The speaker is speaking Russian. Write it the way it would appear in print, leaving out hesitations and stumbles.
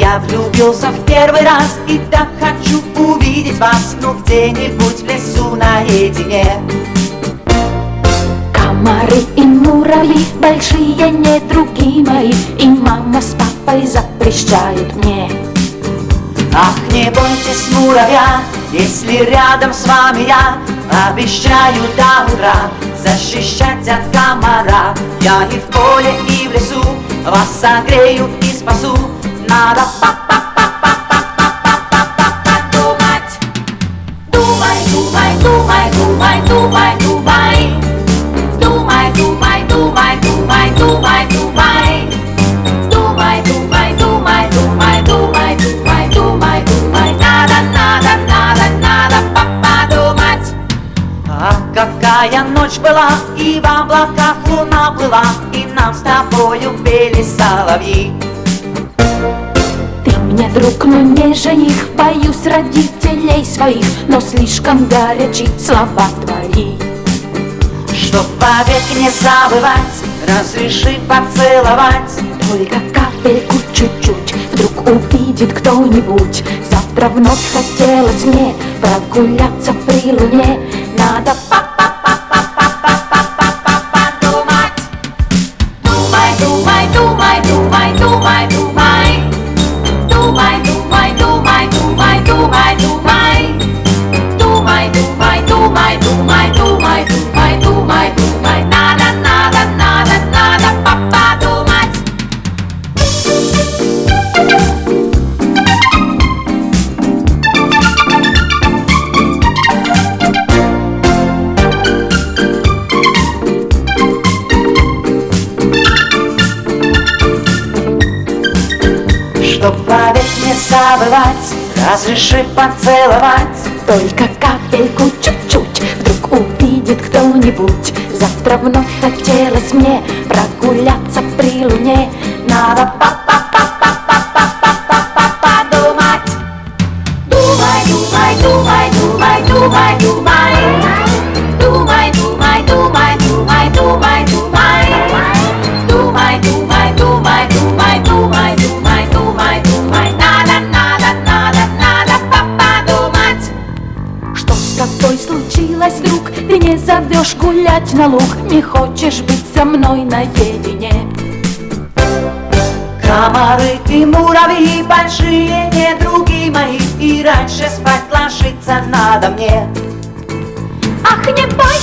Я влюбился в первый раз и так хочу увидеть вас, ну где-нибудь в лесу наедине. Комары и муравьи, большие недруги мои, и мама с папой запрещают мне. Ах, не бойтесь, муравья, если рядом с вами я, обещаю до утра защищать от комара. Я и в поле, и в лесу вас согрею и спасу. Надо подумать. Думай, думай, думай, думай, думай, думай. Думай, думай, думай, думай, думай, думай. Думай, думай, думай, думай, думай, думай, думай, думай. Надо, надо, надо, надо подумать. Ах, какая ночь была, и в облаках луна плыла, и нам с тобою пели соловьи. Ты мне друг, но не жених, боюсь родителей своих, но слишком горячи слова твои. Чтоб вовек не забывать, разреши поцеловать. Только капельку чуть-чуть, вдруг увидит кто-нибудь. Завтра вновь хотелось мне прогуляться при луне. Надо подумать. Думай, думай, думай, думай, думай, думай. Думай, думай, думай, думай, думай, думай. Думай, думай, думай, думай, думай, думай, думай, думай. Надо, надо, надо, надо подумать. Чтоб вовек не забывать, разреши поцеловать. Только капельку чуть-чуть, вдруг увидит кто-нибудь. Завтра вновь хотелось мне прогуляться при луне. Надо подумать. Думай, думай, думай, думай, думай, думай. Думай, думай, думай, думай, думай, думай. Думай, думай, думай, думай, думай, думай, думай, думай. Надо, надо, надо, надо подумать. Что с тобой случилось, друг? Ты не зовешь гулять на луг, не хочешь быть со мной наедине. Комары и муравьи, большие недруги мои, и раньше спать ложиться надо мне. Ах, не бойся!